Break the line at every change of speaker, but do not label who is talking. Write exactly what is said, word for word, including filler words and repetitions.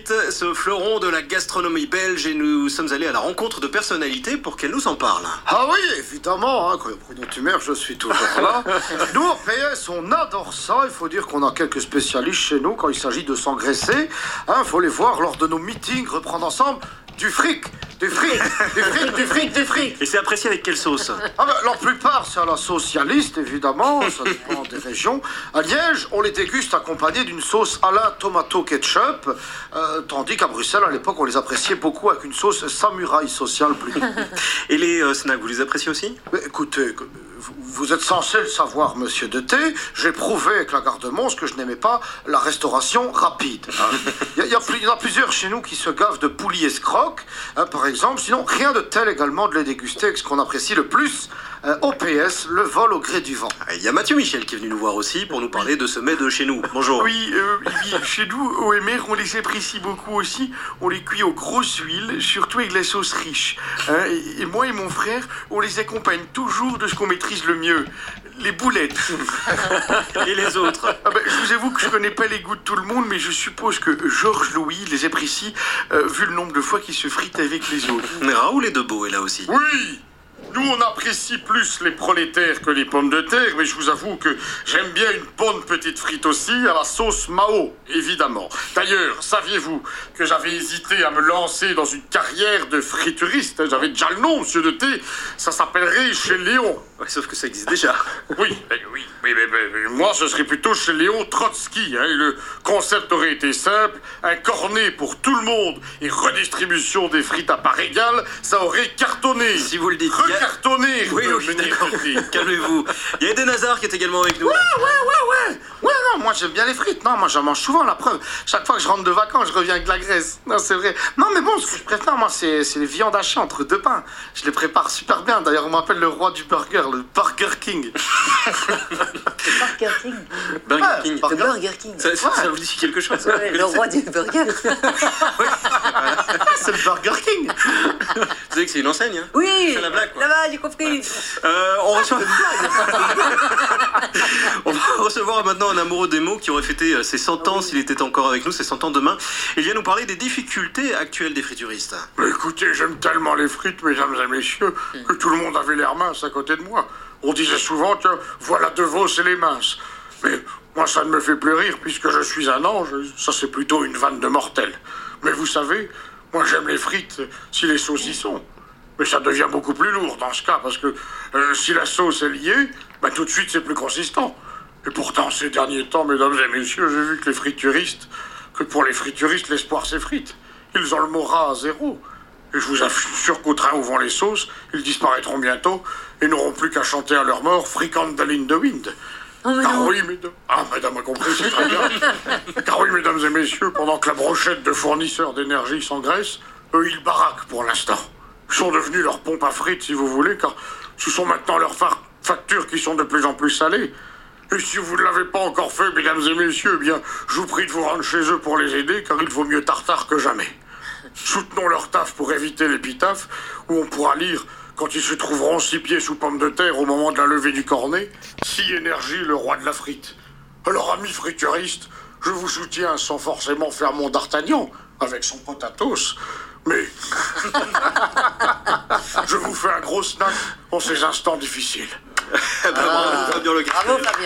frites, ce fleuron de la gastronomie belge, et nous sommes allés à la rencontre de personnalités pour qu'elles nous en parlent.
Ah oui, évidemment, hein, quand il y a Bruno Tumeur, je suis toujours là. Nous, au P S, on adore ça. Il faut dire qu'on a quelques spécialistes chez nous quand il s'agit de s'engraisser. Il hein, faut les voir lors de nos meetings, reprendre ensemble du fric, du fric, du fric, du fric, du fric.
Et c'est apprécié avec quelle sauce?
Ah ben, la plupart, c'est à la socialiste, évidemment, ça dépend des régions. À Liège, on les déguste accompagnés d'une sauce à la tomato ketchup, euh, tandis qu'à Bruxelles, à l'époque, on les appréciait beaucoup avec une sauce samouraï sociale plus.
Et les euh, snacks, vous les appréciez aussi?
Mais écoutez, vous êtes censé le savoir, monsieur de T. J'ai prouvé avec la garde-monstre que je n'aimais pas la restauration rapide. Il hein. y, y, y en a plusieurs chez nous qui se gavent de poulies escrocs, hein, par exemple. Sinon, rien de tel également de les déguster avec ce qu'on apprécie le plus, euh, au P S, le vol au gré du vent.
Il y a Mathieu Michel qui est venu nous voir aussi pour nous parler de ce mets de chez nous. Bonjour.
Oui, euh, oui chez nous, au M R, on les apprécie beaucoup aussi. On les cuit aux grosses huiles, surtout avec la sauce riche. Hein, et, et moi et mon frère, on les accompagne toujours de ce qu'on maîtrise le mieux, les boulettes.
Et les autres?
Ah ben, je vous avoue que je connais pas les goûts de tout le monde, mais je suppose que Georges Louis les apprécie, euh, vu le nombre de fois qu'il se frite avec les autres.
Raoul et Debeau est là aussi.
Oui, nous on apprécie plus les prolétaires que les pommes de terre, mais je vous avoue que j'aime bien une bonne petite frite aussi, à la sauce Mao, évidemment. D'ailleurs, saviez-vous que j'avais hésité à me lancer dans une carrière de frituriste? J'avais déjà le nom, monsieur de T, ça s'appellerait chez Léon.
Ouais, sauf que ça existe déjà.
Oui, mais, oui, mais, mais, mais, mais moi ce serait plutôt chez Léon Trotsky. Hein, et le concept aurait été simple, un cornet pour tout le monde et redistribution des frites à part égale, ça aurait cartonné.
Si vous le dites.
Recartonné.
Oui, oui, d'accord. Calmez-vous. Il y a Eden Hazard qui est également avec nous.
Ouais, ouais, ouais, ouais. Ouais, non, moi j'aime bien les frites. Non, moi j'en mange souvent, la preuve. Chaque fois que je rentre de vacances, je reviens avec de la graisse. Non, c'est vrai. Non, mais bon, ce que je préfère, moi, c'est les viandes hachées entre deux pains. Je les prépare super bien. D'ailleurs, on m'appelle le roi du burger, le Burger King.
Burger King.
Burger
Ouais,
King.
Le Burger King.
Ça, ça, ça vous dit quelque chose?
Ouais, le roi du burger.
C'est le Burger King.
Vous savez que c'est une enseigne, hein?
Oui.
C'est la blague, quoi.
Là-bas, j'ai compris.
Euh, on, reçoit... on va recevoir maintenant un amoureux des mots qui aurait fêté ses cent ans s'il était encore avec nous, ses cent ans demain. Il vient nous parler des difficultés actuelles des frituristes.
Mais écoutez, j'aime tellement les frites, mesdames et messieurs, que tout le monde avait l'air mince à côté de moi. On disait souvent que voilà De Vos et les minces. Mais moi, ça ne me fait plus rire puisque je suis un ange. Ça, c'est plutôt une vanne de mortel. Mais vous savez, moi, j'aime les frites si les sauces y sont. Mais ça devient beaucoup plus lourd dans ce cas, parce que euh, si la sauce est liée, bah, tout de suite c'est plus consistant. Et pourtant, ces derniers temps, mesdames et messieurs, j'ai vu que les frituristes, que pour les frituristes, l'espoir c'est frites. Ils ont le moral à zéro. Et je vous assure qu'au train où vont les sauces, ils disparaîtront bientôt et n'auront plus qu'à chanter à leur mort Frikandel in the Wind.
Oh, mais
Car
non.
oui, mesdames... Ah, madame a compris, c'est très bien. Car oui, mesdames et messieurs, pendant que la brochette de fournisseurs d'énergie s'engraisse, eux, ils baraquent pour l'instant. Ils sont devenus leur pompe à frites, si vous voulez, car ce sont maintenant leurs fa- factures qui sont de plus en plus salées. Et si vous ne l'avez pas encore fait, mesdames et messieurs, eh bien, je vous prie de vous rendre chez eux pour les aider, car il vaut mieux tartare que jamais. Soutenons leur taf pour éviter l'épitaphe, où on pourra lire, quand ils se trouveront six pieds sous pomme de terre au moment de la levée du cornet, si énergie le roi de la frite. Alors, amis frituristes, je vous soutiens sans forcément faire mon d'Artagnan, avec son potatos, mais je vous fais un gros snack en ces instants difficiles.
Bravo, Fabien Le Gall.
Bravo, Fabien.